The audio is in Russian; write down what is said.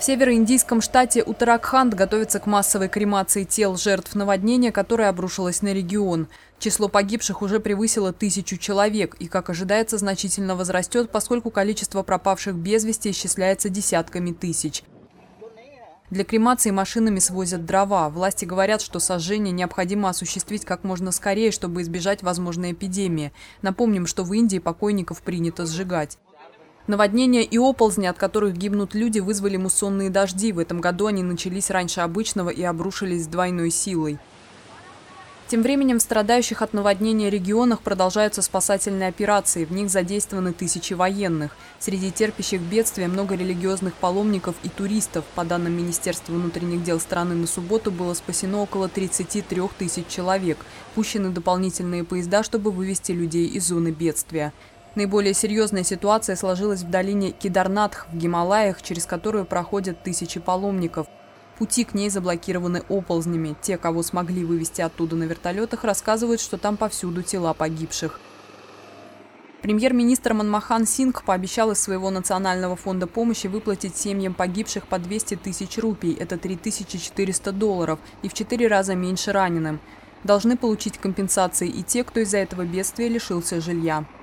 В североиндийском штате Уттараханд готовится к массовой кремации тел жертв наводнения, которое обрушилось на регион. Число погибших уже превысило 1000 человек и, как ожидается, значительно возрастет, поскольку количество пропавших без вести исчисляется десятками тысяч. Для кремации машинами свозят дрова. Власти говорят, что сожжение необходимо осуществить как можно скорее, чтобы избежать возможной эпидемии. Напомним, что в Индии покойников принято сжигать. Наводнения и оползни, от которых гибнут люди, вызвали муссонные дожди. В этом году они начались раньше обычного и обрушились с двойной силой. Тем временем в страдающих от наводнения регионах продолжаются спасательные операции. В них задействованы тысячи военных. Среди терпящих бедствия много религиозных паломников и туристов. По данным Министерства внутренних дел страны, на субботу было спасено около 33 тысяч человек. Пущены дополнительные поезда, чтобы вывести людей из зоны бедствия. Наиболее серьезная ситуация сложилась в долине Кедарнатх в Гималаях, через которую проходят тысячи паломников. Пути к ней заблокированы оползнями. Те, кого смогли вывести оттуда на вертолетах, рассказывают, что там повсюду тела погибших. Премьер-министр Манмохан Сингх пообещал из своего национального фонда помощи выплатить семьям погибших по 200 тысяч рупий, это $3400, и в 4 раза меньше раненым. Должны получить компенсации и те, кто из-за этого бедствия лишился жилья.